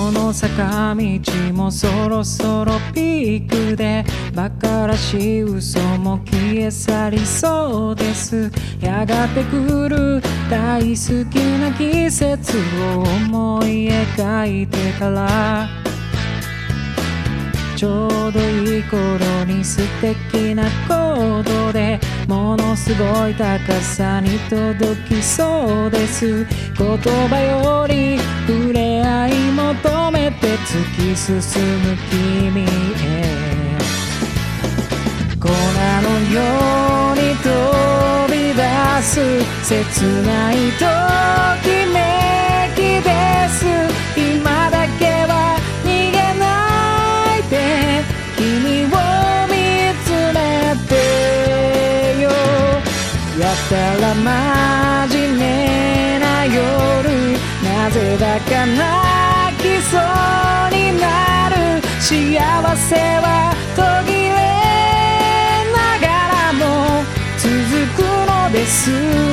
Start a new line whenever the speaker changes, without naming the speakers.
この坂道もそろそろピークで馬鹿らしい嘘も消え去りそうです。やがて来る大好きな季節を思い描いてからちょうどいい頃に素敵なコードでものすごい高さに届きそうです。言葉より触れ合い求めて突き進む君へ粉のように飛び出す切ないときめきです。今だけは逃げないで君を見つめてよ。やったら真面目な夜なぜだか泣きそうになる。幸せは途切れながらも続くのです。